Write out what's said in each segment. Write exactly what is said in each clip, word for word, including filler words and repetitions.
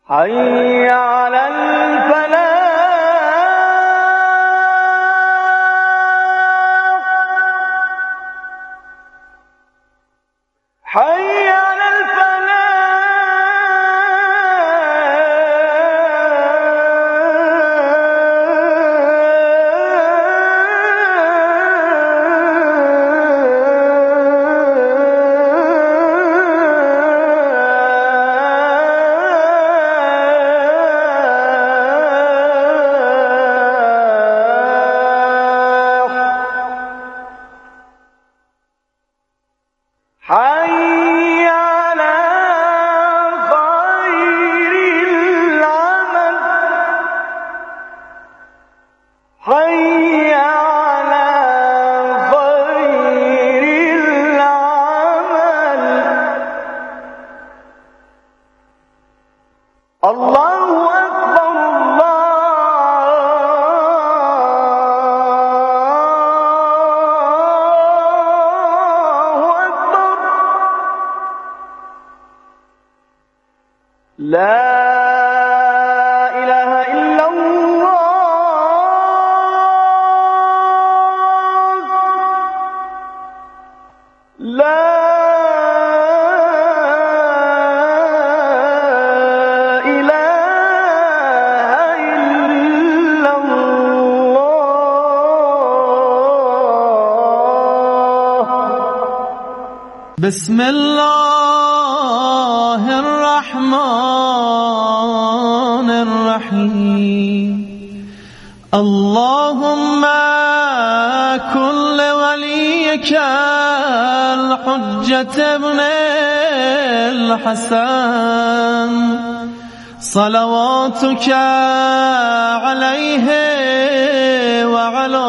حي على الفلاح حي على حي على خير العمل حي على خير العمل الله أكبر لا إله إلا الله لا إله إلا الله بسم الله الرحمن الرحيم اللهم كن لوليك الحجة ابن الحسن صلواتك عليه وعلى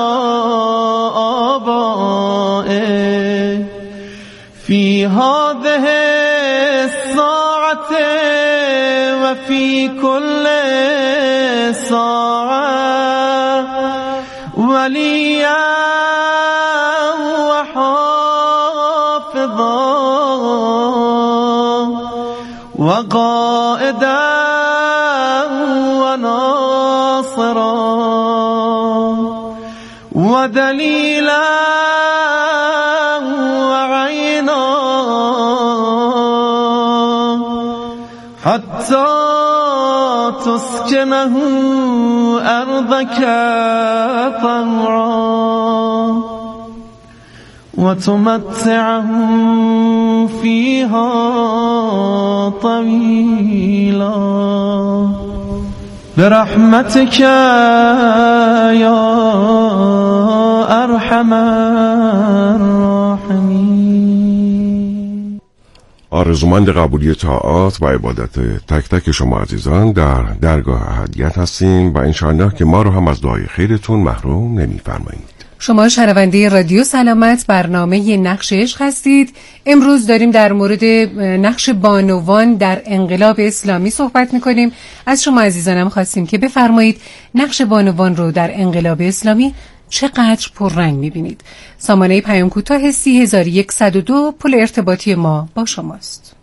آبائه في هذه الساعة وفي كل ساعة وليا وحافظا وقائدا وناصرا ودليلا وعينا حتى تسكنه أرضك طوعا وتمتعه فيها طويلا برحمتك يا أرحم الراحمين. آرزومند قبولی طاعات و عبادت تک تک شما عزیزان در درگاه احدیت هستیم و انشاءالله که ما رو هم از دعای خیرتون محروم نمی‌فرمایید. شما شنونده رادیو سلامت برنامه نقش عشق هستید. امروز داریم در مورد نقش بانوان در انقلاب اسلامی صحبت می‌کنیم. از شما عزیزانم خواستیم که بفرمایید نقش بانوان رو در انقلاب اسلامی چقدر پررنگ می‌بینید. سامانه پیام کوتاه سی هزار و صد و دو پل ارتباطی ما با شماست.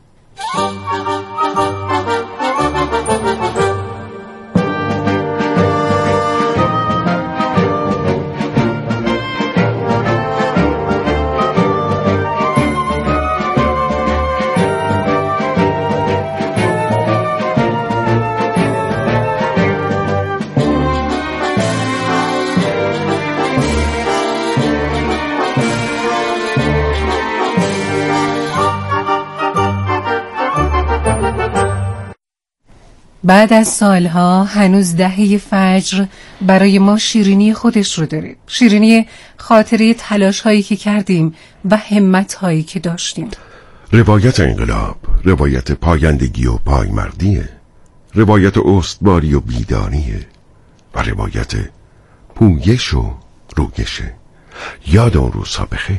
بعد از سالها هنوز دهه فجر برای ما شیرینی خودش رو داره. شیرینی خاطره تلاش هایی که کردیم و همت هایی که داشتیم. روایت انقلاب روایت پایندگی و پایمردیه، روایت استواری و بیدانیه و روایت پویش و رویشه. یاد اون روزها بخیر.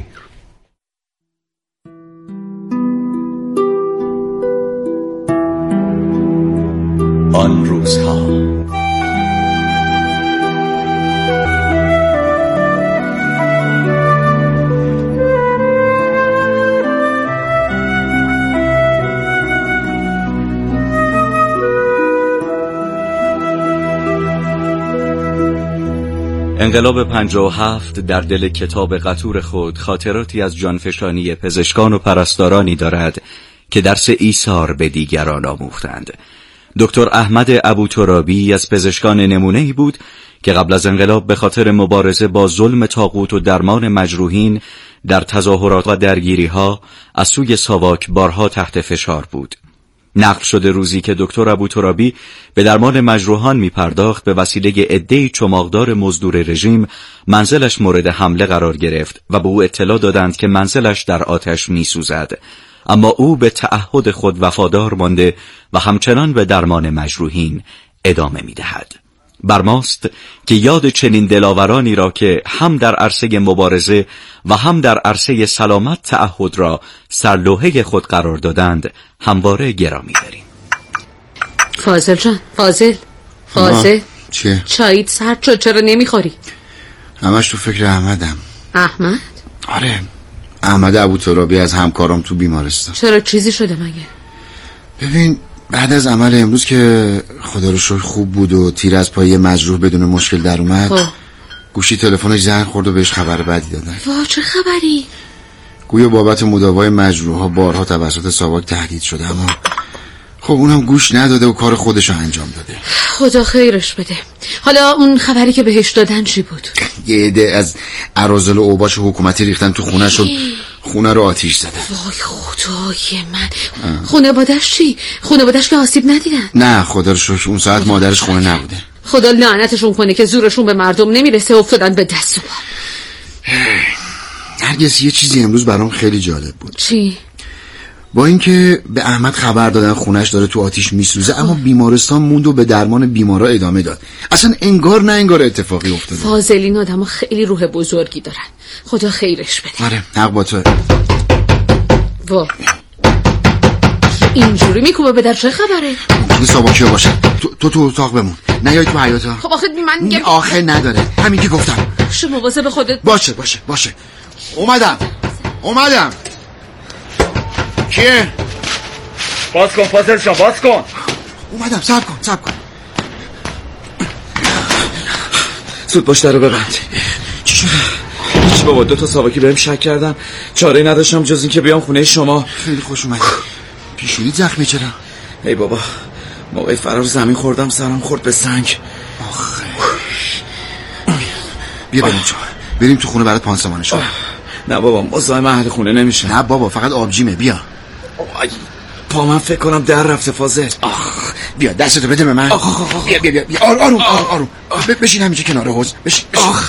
آن روزها انقلاب پنجاه و هفت در دل کتاب قطور خود خاطراتی از جانفشانی پزشکان و پرستارانی دارد که درس ایثار به دیگران آموختند. دکتر احمد ابوترابی از پزشکان نمونه‌ای بود که قبل از انقلاب به خاطر مبارزه با ظلم طاغوت و درمان مجروحین در تظاهرات و درگیری‌ها از سوی ساواک بارها تحت فشار بود. نقل شده روزی که دکتر ابوترابی به درمان مجروحان می پرداخت به وسیله عده‌ای چماقدار مزدور رژیم منزلش مورد حمله قرار گرفت و به او اطلاع دادند که منزلش در آتش می سوزد، اما او به تعهد خود وفادار مانده و همچنان به درمان مجروحین ادامه می دهد. بر ماست که یاد چنین دلاورانی را که هم در عرصه مبارزه و هم در عرصه سلامت تعهد را سرلوحه خود قرار دادند همواره گرامی داریم. فاضل جان، فاضل فاضل چه؟ چاییت سرد شد، چرا نمیخوری؟ همش تو فکر احمدم. احمد؟ آره، احمد ابوترابی از همکارم تو بیمارستان. چرا چیزی شده مگه؟ ببین بعد از عمل امروز که خدا رو شکر خوب بود و تیر از پای مجروح بدون مشکل در اومد، خب. گوشی تلفنش زنگ خورد و بهش خبر بدی دادن. وا چه خبری؟ گویا بابت مداوای مجروح ها بارها توسط ساواک تهدید شده، اما خب اونم گوش نداده و کار خودش رو انجام داده. خدا خیرش بده. حالا اون خبری که بهش دادن چی بود؟ یه عده از اراذل و اوباش حکومتی ریختن تو خونه‌ش و خونه رو آتیش زدن. وای خدای من. خانواده‌اش چی؟ خانواده‌اش که آسیب ندیدن؟ نه خدا رو شکر اون ساعت مادرش خونه نبوده. خدا لعنتشون کنه که زورشون به مردم نمیرسه، افتادن به دست و پا. نرگس یه چیزی امروز برام خیلی جالب بود. چی؟ با اینکه به احمد خبر دادن خونش داره تو آتیش میسوزه، اما بیمارستان موند و به درمان بیمارا ادامه داد. اصلا انگار نه انگار اتفاقی افتاده. فاضلین آدم‌ها خیلی روح بزرگی دارن، خدا خیرش بده. آره حق با تو. وا اینجوری میکوبه به در، چه خبره؟ ممکنه ساواکیو باشه. تو تو تو اتاق بمون، نیای تو حیاط. خب آخه من میگم آخه نداره، همین که گفتم. شما مواظب خودت باشه باشه باشه. اومدم اومدم. کیه؟ باز کن فاضل شان، باز کن. اومدم، صبر کن صبر کن. زود باش درو ببند. چی شده؟ هیچ بابا، دو تا ساواکی بهم شک کردن، چاره نداشتم جز این که بیام خونه شما. خیلی خوش اومدی. پیشونی زخمی چرا؟ ای بابا موقع فرار زمین خوردم، سرم خورد به سنگ. آخه بیا بریم تو بریم تو خونه برات پانسمانش کنم. نه بابا مزاحم اهل خونه نمیشه. نه بابا فقط آبجیمه. بیا. پا من فکر کنم در رفته فاضل. آخ بیا دستتو بده به من. آخ آخ بیا بیا بیا آروم آروم آروم, آروم. بشین همینجا کنار حوض. بشین بشین. آخ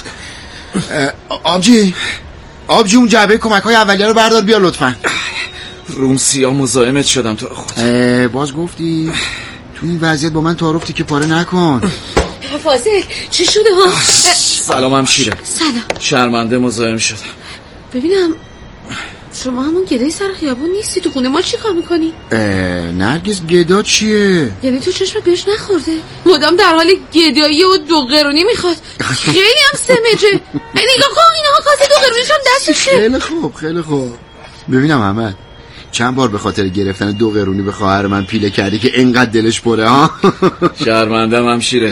آبجی آبجی اون جعبه کمک‌های اولیه رو بردار بیا لطفاً. روم سیاه مزاحمت شدم تو خود. باز گفتی تو این وضعیت با من تعارف تیکه پاره نکن. فاضل چی شده ها؟ سلام همشیره. سلام. شرمنده مزاحم شدم. ببینم شما همون گدای سر خیابون نیستی، تو خونه ما چی کار میکنی؟ نرگس گدا چیه؟ یعنی تو چشمت بهش نخورده؟ مدام در حال گدایی و دو قرونی میخواد. خیلی هم سمجه. نگاه کن اینها کاسه دو قرونیشون دستشه. خیلی خوب خیلی خوب. ببینم احمد چند بار به خاطر گرفتن دو قرونی به خواهر من پیله کردی که اینقدر دلش پره ها؟ شرمندم همشیره.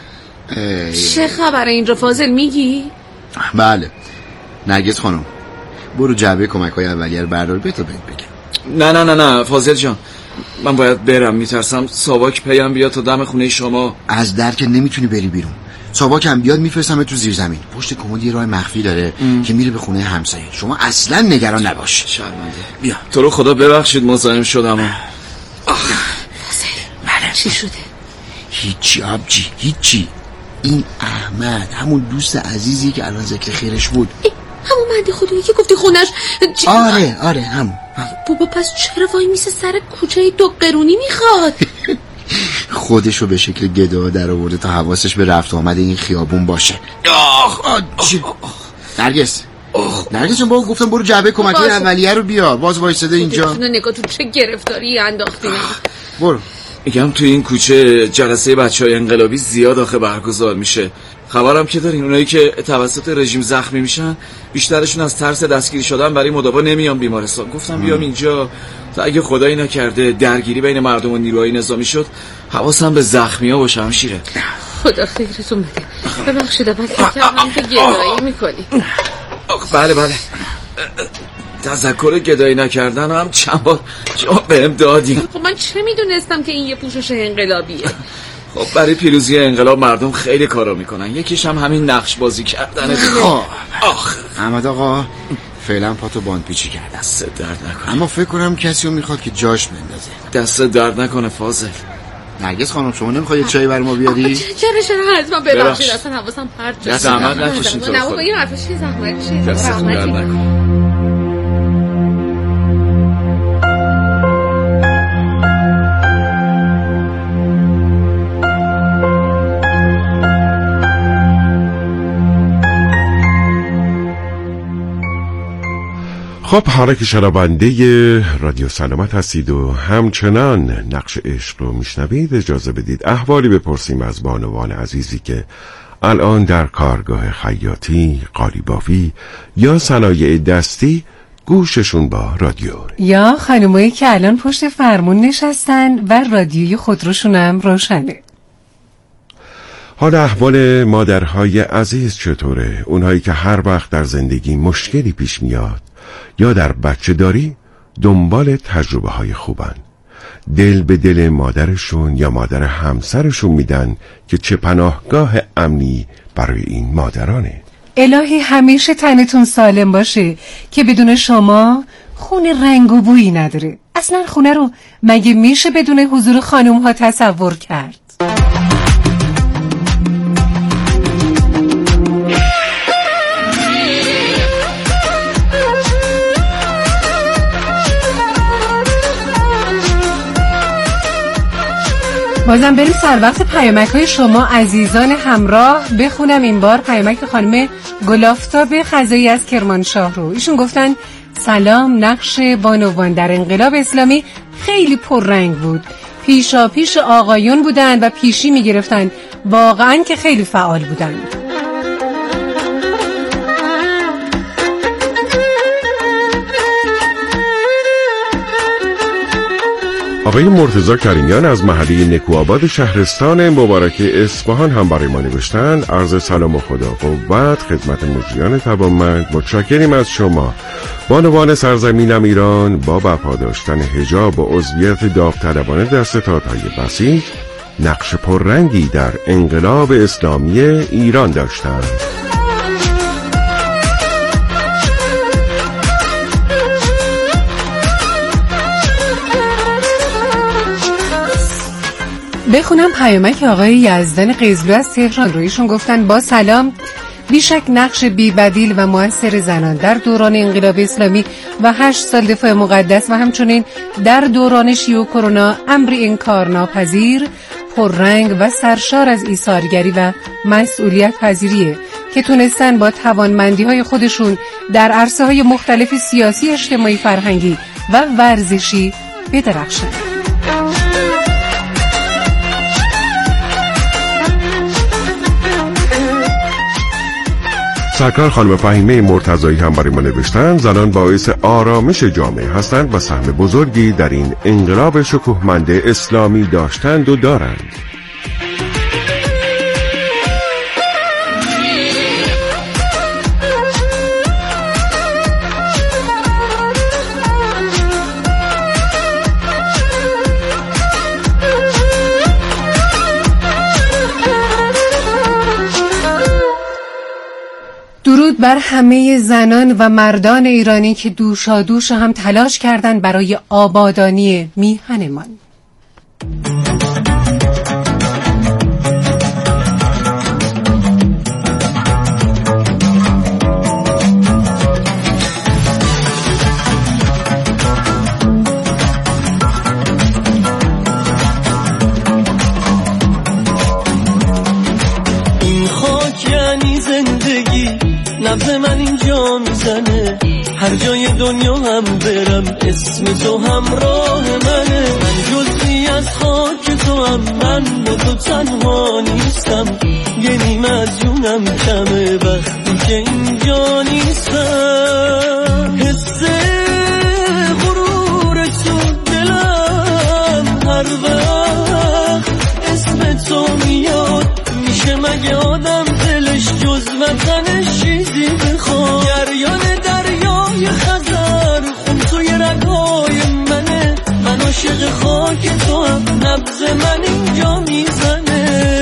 چه خبره اینجا فاضل میگی؟ بله نرگس خانم برو جعبه کمک‌های اولیه رو بردار بهت بگم. نه نه نه نه فاضل جان من باید برم، میترسم ساواک پیم بیاد تا دم خونه شما. از در که نمیتونی بری بیرون. ساواک هم بیاد میفرستم تو زیر زمین. پشت کمد یه راه مخفی داره ام. که میره به خونه همسایه. شما اصلا نگران نباش. شرمنده. بیا تو رو خدا ببخشید مزاحم شدم. فاضل بله چی شده؟ هیچی آبجی هیچی. این احمد همون دوست عزیزی که الان ذکر خیرش بود. همون مندی خدایی که گفتی خونش چ... آره آره همون هم. بابا پس چرا وای میسه سر کوچه دو قرونی میخواد؟ خودشو به شکل گدا در آورده تا حواسش به رفت آمد این خیابون باشه. آخ آجی نرگس نرگس بابا گفتم برو جعبه کمکی اولیه رو بیار. باز وایساده اینجا. نگاه تو چه گرفتاری انداختین. برو. میگم تو این کوچه جلسه بچهای انقلابی زیاد آخه برگزار میشه. خبرم که دارین اونایی که توسط رژیم زخمی میشن بیشترشون از ترس دستگیری شدن برای مداوا نمیان بیمارستان. گفتم بیام اینجا تا اگه خدایی نکرده درگیری بین مردم و نیروهای نظامی شد حواسم به زخمیا باشه همشیره. خدا خیرتون بده. ببخشید من فکر کردم که گدایی میکنی. بله بله تذکر گدایی نکردن هم چند بار جا بهم دادیم. خب من چه میدونستم که این یه پوشش انقلابیه. خب برای پیروزی انقلاب مردم خیلی کارا میکنن، یکیش هم همین نقش بازی کردنه. خب آخ احمد آقا فعلا پاتو باند پیچی کرد، دست درد نکنه. اما فکر کنم کسی رو میخواد که جاش بندازه. دست درد نکنه فاضل. نرگس خانم شما نمیخوای یه چایی بر ما بیاری؟ چرا چرا حتما ببخشید اصلا حواسم پرت شد. زحمت نکشین تو. نه بابا این حرفش چیه زحمت چیه؟ دستتون درد نکنه. خب حالا که شنونده رادیو سلامت هستید و همچنان نقش عشق رو میشنوید، اجازه بدید احوالی بپرسیم از بانوان عزیزی که الان در کارگاه خیاطی، قالیبافی یا صنایع دستی گوششون با رادیو، یا خانمایی که الان پشت فرمون نشستن و رادیوی خودروشون هم روشنه. حالا احوال مادرهای عزیز چطوره؟ اونهایی که هر وقت در زندگی مشکلی پیش میاد یا در بچه داری دنبال تجربه های خوبن، دل به دل مادرشون یا مادر همسرشون میدن که چه پناهگاه امنی برای این مادرانه. الهی همیشه تنتون سالم باشه که بدون شما خونه رنگ و بویی نداره. اصلا خونه رو مگه میشه بدون حضور خانم ها تصور کرد؟ بازم بریم سر وقت پیامک های شما عزیزان همراه. بخونم این بار پیامک خانم گلافتاب خزایی از کرمانشاه رو. ایشون گفتن سلام، نقش بانوان در انقلاب اسلامی خیلی پررنگ بود، پیشا پیش آقایون بودن و پیشی می گرفتن، واقعا که خیلی فعال بودن. آقای مرتضی کریمیان از محله نکوآباد شهرستان مبارک اصفهان هم برای ما نوشتن عرض سلام و خدا قوت خدمت مجریان توانمند. متشکریم از شما بانوان سرزمینم ایران با برپا داشتن حجاب و عضویت داوطلبانه در ستادهای بسیج نقش پررنگی در انقلاب اسلامی ایران داشتند. بخونم پیامک آقای یزدان قزلو از تهران رو. ایشون گفتن با سلام، بیشک نقش بی بدیل و موثر زنان در دوران انقلاب اسلامی و هشت سال دفاع مقدس و همچنین در دوران شیوع کرونا امری انکارناپذیر، پررنگ و سرشار از ایثارگری و مسئولیت پذیریه که تونستن با توانمندی های خودشون در عرصه های مختلف سیاسی، اجتماعی، فرهنگی و ورزشی بدرخشن. سرکار خانم فهیمه مرتضایی هم برای ما نوشتن زنان باعث آرامش جامعه هستند و سهم بزرگی در این انقلاب شکوهمند اسلامی داشتند و دارند. درود بر همه زنان و مردان ایرانی که دوشا دوش هم تلاش کردند برای آبادانی میهنمان. این خاک یعنی زندگی، نبض من اینجا میزنه، هر جای دنیا هم برم اسم تو همراه منه. من جزئی از خاک تو هم، من با تو تنها نیستم، یه نیم از جونم کمه وقتی که اینجا نیستم. حس غرور تو دلم هر وقت اسم تو میاد، میشه مگه آدم عاشق خاک تو هم نبض من اینجا میزنه.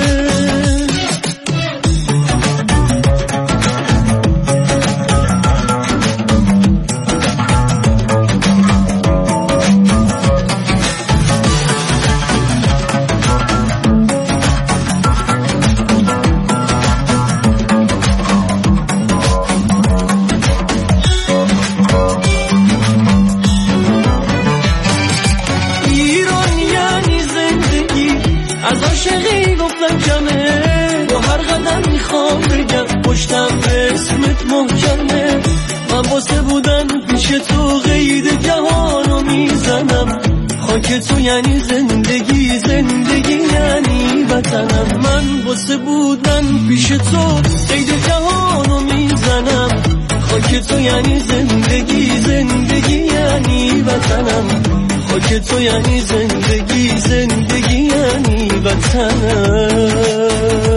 پشتم به اسمت محکمه، من واسه بودن پیش تو قید جهانو میزنم. خاک تو یعنی زندگی، زندگی یعنی وطنم. من واسه بودن پیش تو قید جهانو میزنم. خاک تو یعنی زندگی، زندگی یعنی وطنم. خاک تو یعنی زندگی، زندگی یعنی وطنم.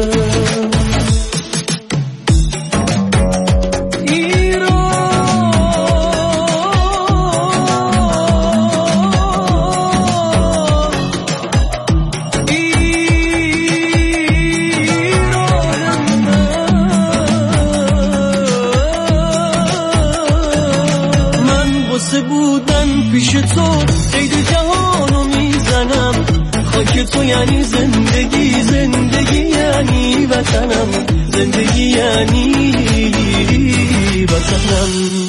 تو یعنی زندگی، زندگی یعنی وطنم. زندگی یعنی وطنم.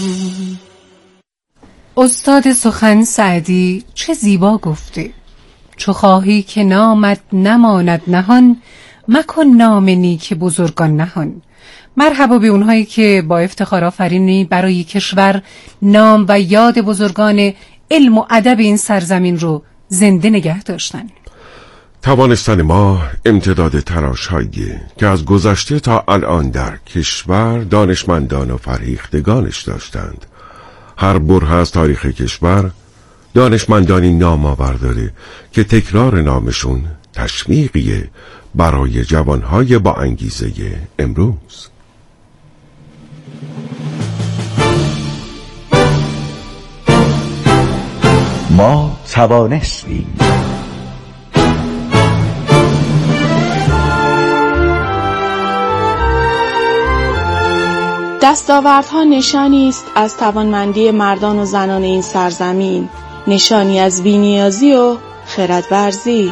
استاد سخن سعدی چه زیبا گفته: چو خواهی که نامت نماند نهان، مکن نام نیک بزرگان نهان. مرحبا به اونهایی که با افتخار آفرینی برای کشور نام و یاد بزرگان علم و ادب این سرزمین رو زنده نگه داشتن. توانستن ما امتداد تلاش هایی که از گذشته تا الان در کشور دانشمندان و فرهیختگانش داشتند. هر بره از تاریخ کشور دانشمندانی نام آور داره که تکرار نامشون تشویقیه برای جوانهای با انگیزه امروز. ما توانستیم. دستاوردها نشانی است از توانمندی مردان و زنان این سرزمین، نشانی از بی‌نیازی و خردورزی.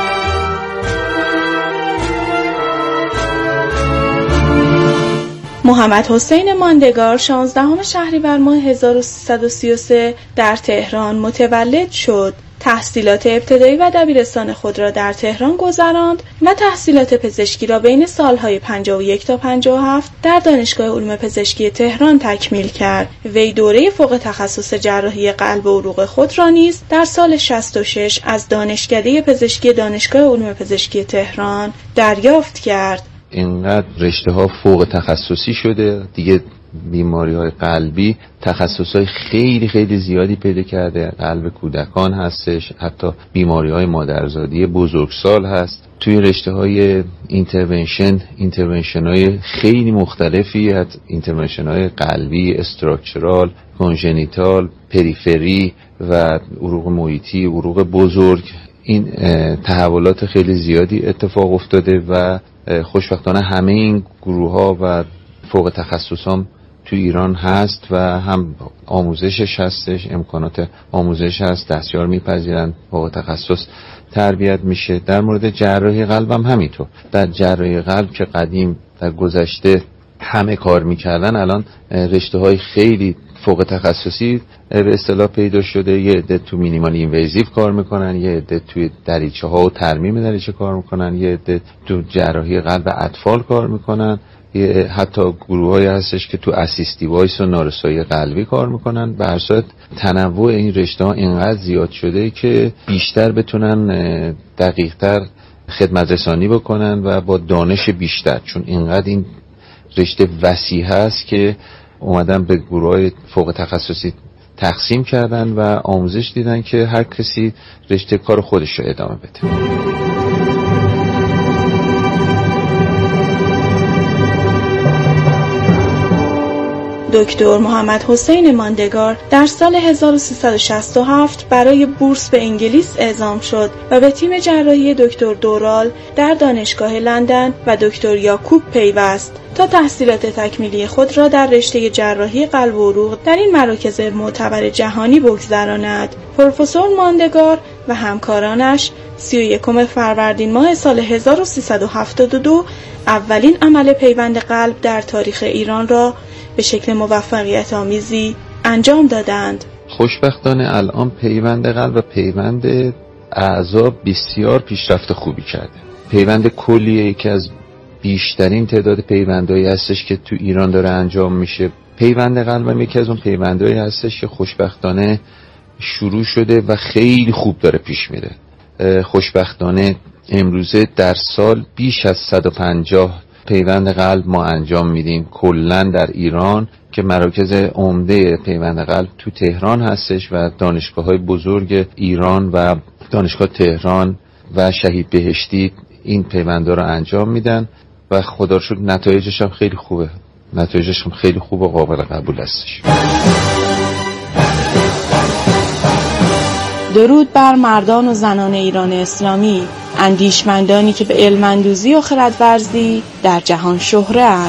محمد حسین ماندگار شانزدهم شهریور ماه هزار و سیصد و سی و سه در تهران متولد شد. تحصیلات ابتدایی و دبیرستان خود را در تهران گذراند و تحصیلات پزشکی را بین سالهای پنجاه و یک تا پنجاه و هفت در دانشگاه علوم پزشکی تهران تکمیل کرد. وی دوره فوق تخصص جراحی قلب و عروق خود را نیز در سال شصت و شش از دانشکده پزشکی دانشگاه علوم پزشکی تهران دریافت کرد. اینقدر رشته ها فوق تخصصی شده دیگه، بیماری های قلبی تخصص های خیلی خیلی زیادی پیدا کرده. قلب کودکان هستش، حتی بیماری های مادرزادی بزرگسال هست. توی رشته های اینترونشن اینترونشن های خیلی مختلفی هست، اینترونشن های قلبی، استراکچرال، کونژنیتال، پریفری و عروق محیطی، عروق بزرگ. این تحولات خیلی زیادی اتفاق افتاده و خوشبختانه همه این گروه ها و فوق تخصص هم تو ایران هست و هم آموزشش هستش، امکانات آموزش هست، دستیار میپذیرن، فوق تخصص تربیت میشه. در مورد جراحی قلب هم همینطور. در جراحی قلب که قدیم در گذشته همه کار میکردن، الان رشته های خیلی فوق تخصصی به اصطلاح پیدا شده. یه عده تو مینیمال اینویزیو کار میکنن، یه عده توی دریچه ها و ترمیم دریچه کار میکنن، یه عده تو جراحی قلب اطفال کار میکنن، یه حتی گروه‌هایی هستش که تو اسیست دیوایس و نارسایی قلبی کار میکنن. به هر صورت تنوع این رشته‌ها اینقدر زیاد شده که بیشتر بتونن دقیق‌تر خدمت رسانی بکنن و با دانش بیشتر، چون اینقدر این رشته وسیع هست که اومدن به گروه‌های فوق تخصصی تقسیم کردن و آموزش دیدن که هر کسی رشته کار خودش رو ادامه بده. دکتر محمد حسین ماندگار در سال هزار و سیصد و شصت و هفت برای بورس به انگلیس اعزام شد و به تیم جراحی دکتر دورال در دانشگاه لندن و دکتر یاکوب پیوست تا تحصیلات تکمیلی خود را در رشته جراحی قلب و عروق در این مراکز معتبر جهانی بگذراند. پروفسور ماندگار و همکارانش سی و یکم فروردین ماه سال هزار و سیصد و هفتاد و دو اولین عمل پیوند قلب در تاریخ ایران را به شکل موفقیت آمیزی انجام دادند. خوشبختانه الان پیوند قلب و پیوند اعضا بسیار پیشرفت خوبی کرده. پیوند کلیه یکی از بیشترین تعداد پیوندهایی هستش که تو ایران داره انجام میشه. پیوند قلب هم یکی از اون پیوندهایی هستش که خوشبختانه شروع شده و خیلی خوب داره پیش میره. خوشبختانه امروزه در سال بیش از صد و پنجاه پیوند قلب ما انجام میدیم کلاً در ایران که مراکز عمده پیوند قلب تو تهران هستش و دانشگاه‌های بزرگ ایران و دانشگاه تهران و شهید بهشتی این پیوندها رو انجام میدن و خدا رو شکر نتایجش هم خیلی خوبه. نتایجش هم خیلی خوب و قابل قبول هستش. درود بر مردان و زنان ایران اسلامی، اندیشمندانی که به علم اندوزی و خردورزی در جهان شهره اند.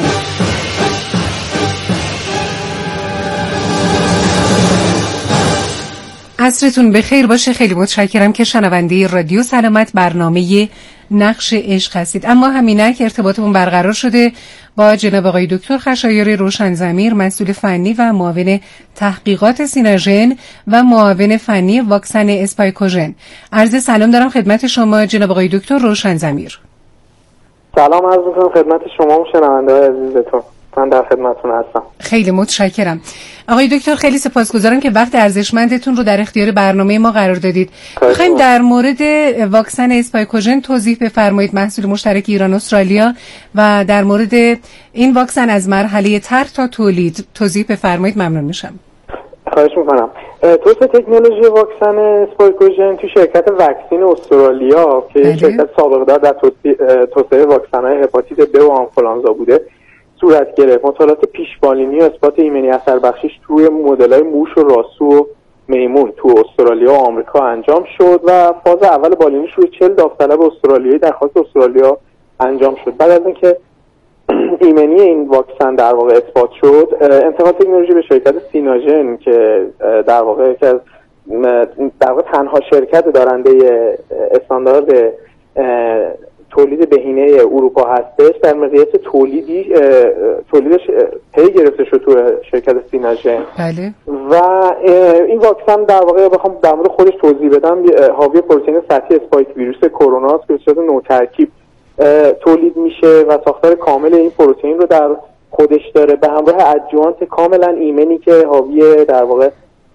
عصرتون بخیر باشه. خیلی متشکرم که شنونده رادیو سلامت برنامه نقش عشق هستید. اما همینک ارتباطمون برقرار شده با جناب آقای دکتر خشایاری روشنضمیر، مسئول فنی و معاون تحقیقات سیناژن و معاون فنی واکسن اسپایکوژن. عرض سلام دارم خدمت شما جناب آقای دکتر روشنضمیر. سلام عرض می‌کنم خدمت شما و شنونده‌های عزیزتون. من در خدمتتون هستم. خیلی متشکرم. آقای دکتر خیلی سپاسگزارم که وقت ارزشمندتون رو در اختیار برنامه ما قرار دادید. می‌خوایم در مورد واکسن اسپایکوژن توضیح بفرمایید، محصول مشترک ایران استرالیا، و در مورد این واکسن از مرحله طرح تا تولید توضیح بفرمایید. ممنون میشم. خواهش می‌کنم. توسط تکنولوژی واکسن اسپایکوژن تو شرکت واکسین استرالیا که بله. شرکت سابقه دار در توسعه واکسن‌های هپاتیت ب و آنفولانزا بوده صورت گرفت. مطالعات پیشبالینی و اثبات ایمنی اثر بخشیش توی مدل‌های موش و راسو و میمون تو استرالیا و آمریکا انجام شد و فاز اول بالینیش روی چهل داوطلب استرالیایی در خاک استرالیا انجام شد. بعد از اینکه ایمنی این واکسن در واقع اثبات شد، انتقال تکنولوژی به شرکت سیناژن که در واقع که در واقع تنها شرکت دارنده استاندارد تولید بهینه اروپا هستش، در مقیاس تولیدی تولیدش پی گرفته شد تو شرکت سیناژن. بله. و این واکسن در واقع بخوام در مورد خودش توضیح بدم، حاوی پروتئین سطحی اسپایک ویروس کرونا است که به صورت نوترکیب تولید میشه و ساختار کامل این پروتئین رو در خودش داره به همراه ادجوانت کاملا ایمنی که حاوی در واقع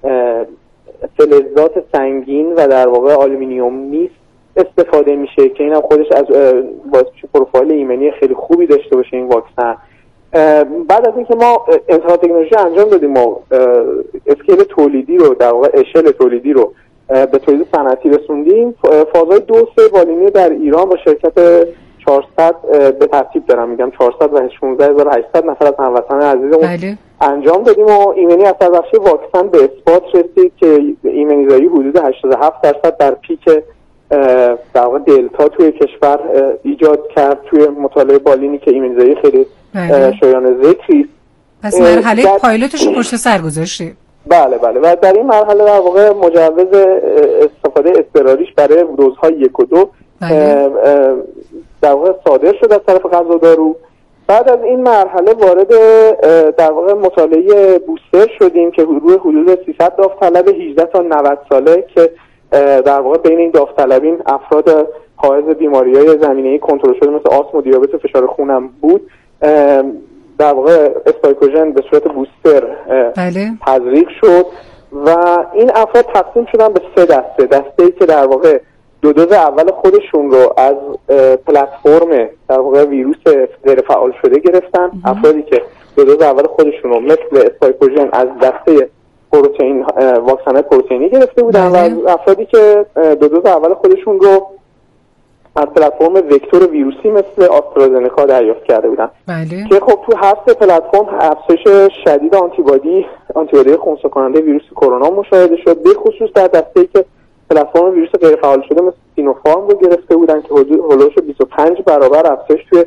فلزات سنگین و در واقع آلومینیوم نیست استفاده میشه که اینم خودش از باعث میشه پروفایل ایمنی خیلی خوبی داشته باشه این واکسن. بعد از اینکه ما انتقال تکنولوژی انجام دادیم، ما اسکیل تولیدی رو در واقع اشل تولیدی رو به تولید صنعتی رسوندیم. فازهای دو سه بالینی در ایران با شرکت چهارصد به ترتیب دارم میگم چهارصد و شانزده هزار و هشتصد نفر از هموطنان عزیزمون بله. انجام دادیم و ایمنی اثر بخشی واکسن به اثبات رسید که ایمنیزایی حدود هشتاد و هفت درصد در پیک در واقع دلتا توی کشور ایجاد کرد توی مطالعه بالینی که ایمنیزایی خیلی بله. شایان ذکری. پس مرحله در... پایلوتش رو پشت سر گذاشتیم. بله بله و در این مرحله در واقع مجوز استفاده اضطراریش برای دوزهای یک و دو بله. در واقع صادر شد از طرف قضادارو. بعد از این مرحله وارد در واقع مطالعه بوستر شدیم که روی حدود سیصد داوطلب هجده تا نود ساله که در واقع بین این داوطلبین افراد حائز بیماری‌های زمینه‌ای کنترل شده مثل آسم و دیابت و فشار خون هم بود. در واقع اسپایکوژن به صورت بوستر بله. تزریق شد و این افراد تقسیم شدن به سه دسته. دسته‌ای که در واقع دو دوز اول خودشون رو از پلتفرم در واقع ویروس غیر فعال شده گرفتن. افرادی که دو دوز اول خودشون رو مثل اسپایکوژن از دسته پروتئین واکسن پروتئینی گرفته بودن بله. و افرادی که دو دوز اول خودشون رو از پلتفرم وکتور ویروسی مثل آسترازنکا دریافت کرده بودن. بله. که خب تو هفت پلتفرم افزایش شدید آنتیبادی آنتیبادی خنثی کننده ویروس کرونا مشاهده شد، به خصوص در دسته‌ای که پلتفرم ویروس غیر فعال شده مثل سینوفارم رو گرفته بودن که حدود هولوش بیست و پنج برابر افزایش توی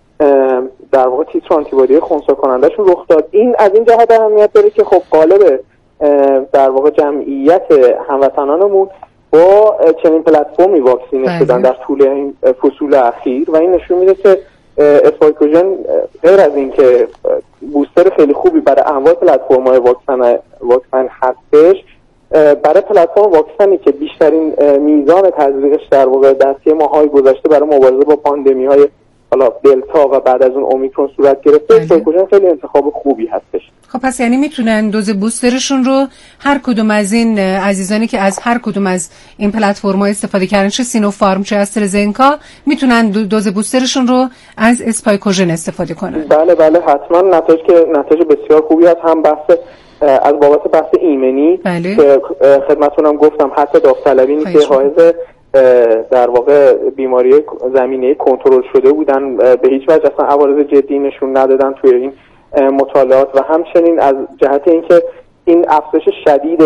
در واقع تیتر آنتیبادی خنثی کنندهشون رخ داد. این از این جهت اهمیت داره که خب غالب در واقع جمعیت هموطنانمون با چنین پلتفرمی واکسینه شدن در طول این فصول اخیر و این نشون میده که اسپایکوژن غیر از این که بوستر خیلی خوبی برای انواع پلتفرم‌های واکسن واکسن هستش، برای پلتفرم واکسنی که بیشترین میزان تزریقش در واقع در طی ماه‌های گذشته برای مبارزه با پاندمی‌های حالا دلتا و بعد از اون اومیکرون صورت گرفته، اسپایکوژن خیلی انتخاب خوبی هستش. خب پس یعنی میتونن دوز بوسترشون رو هر کدوم از این عزیزانی که از هر کدوم از این پلتفرم‌ها استفاده کردن، چه سینوفارم چه استرازنکا، میتونن دوز بوسترشون رو از اسپایکوژن استفاده کنن؟ بله بله حتما. نتایج که نتایج بسیار خوبی هست، هم بحث از بابت بحث ایمنی بله. که خدمتتونم گفتم حتی داوطلبینی که حائز در واقع بیماری زمینه کنترل شده بودن به هیچ وجه اصلا عوارض جدی نشون ندادن توی این مطالعات و همچنین از جهت اینکه این افزایش شدید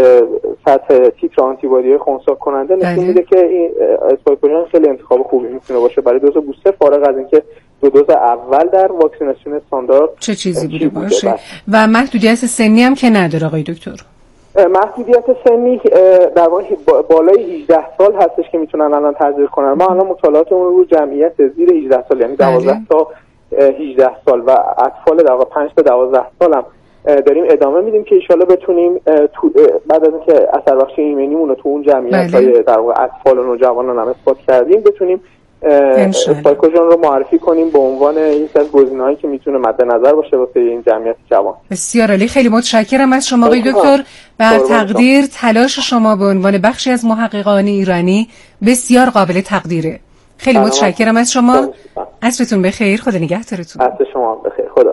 سطح تیتر آنتیبادی خنثی کننده نشون میده که این اسپایکوژن خیلی انتخاب خوبی میتونه باشه برای دوز بوستر، فارغ از اینکه دو دوز اول در واکسیناسیون استاندارد چه چیزی بوده باشه. و محدودیت سنی هم که نداره آقای دکتر؟ محدودیت سنی در واقع بالای هجده سال هستش که میتونن الان تزریق کنن. ما الان مطالعاتمون رو جمعیت زیر هجده سال یعنی دوازده تا هجده سال و اطفال در واقع پنج تا دوازده سال هم داریم ادامه میدیم که ان شاءالله بتونیم بعد از اینکه اثر بخشی ایمنیمون رو تو اون جمعیت های در واقع اطفال و نوجوانان هم اثبات کردیم بتونیم اسپایکوژن رو معرفی کنیم به عنوان یکی از گزینه‌هایی که میتونه مد نظر باشه واسه این جمعیت جوان. بسیار عالی، خیلی متشکرم از شما آقای دکتر و تقدیر تلاش شما به عنوان بخشی از محققان ایرانی بسیار قابل تقدیره. خیلی متشکرم از شما. عصرتون بخیر، خدا نگهدارتون. عصر شما بخیر، خدا.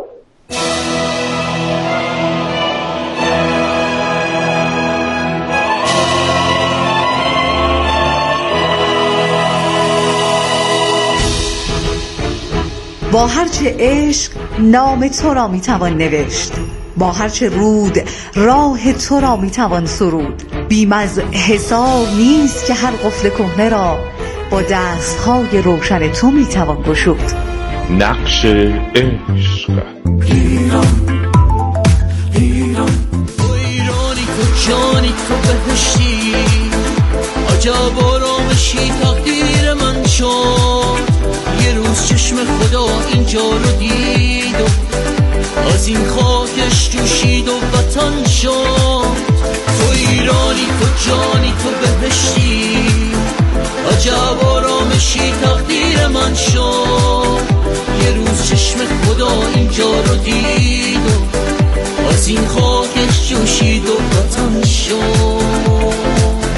با هرچه عشق نام تو را میتوان نوشت، با هرچه رود راه تو را میتوان سرود. بیم از حساب نیست که هر قفل کهنه را با دستهای روشن تو میتوان گشود. نقش عشق. ایران ایران تو ایرانی تو جانی تو بهشتی، عجب آرامشی تقدیر من شد. یه روز چشم خدا اینجا رو دید و از این خاکش جوشید و وطن شد. تو ایرانی تو جانی تو بهشتی، عجب آرامشی تقدیر من شد. یه روز چشم خدا اینجا رو دید و از این خاکش جوشید و وطن شد.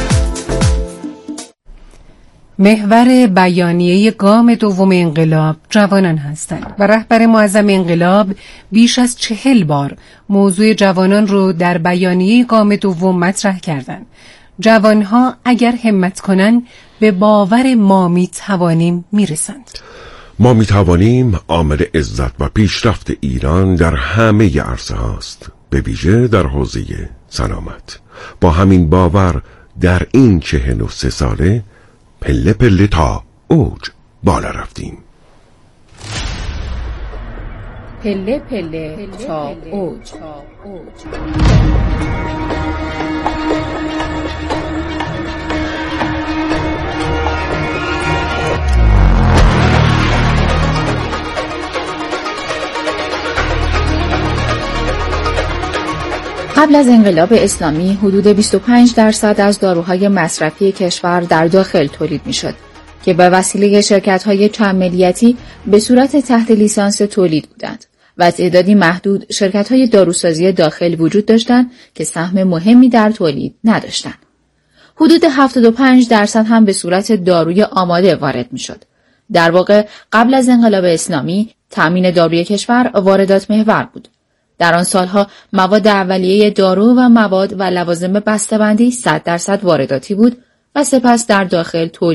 محور بیانیه گام دوم انقلاب جوانان هستند و رهبر معظم انقلاب بیش از چهل بار موضوع جوانان رو در بیانیه گام دوم مطرح کردند. جوانها اگر همت کنن به باور ما می توانیم می رسند. ما می توانیم عامل عزت و پیشرفت ایران در همه عرصه هاست، به ویژه در حوزه سلامت. با همین باور در این چهل و سه ساله پله پله تا اوج بالا رفتیم. پله پله تا اوج. قبل از انقلاب اسلامی حدود بیست و پنج درصد از داروهای مصرفی کشور در داخل تولید میشد که به وسیله شرکت‌های چند ملیتی به صورت تحت لیسانس تولید بودند و تعدادی محدود شرکت‌های داروسازی داخل وجود داشتند که سهم مهمی در تولید نداشتند. حدود هفتاد و پنج درصد هم به صورت داروی آماده وارد میشد. در واقع قبل از انقلاب اسلامی تامین داروی کشور واردات محور بود. در آن سالها مواد اولیه دارو و مواد و لوازم بسته‌بندی صد درصد وارداتی بود و سپس در داخل تولید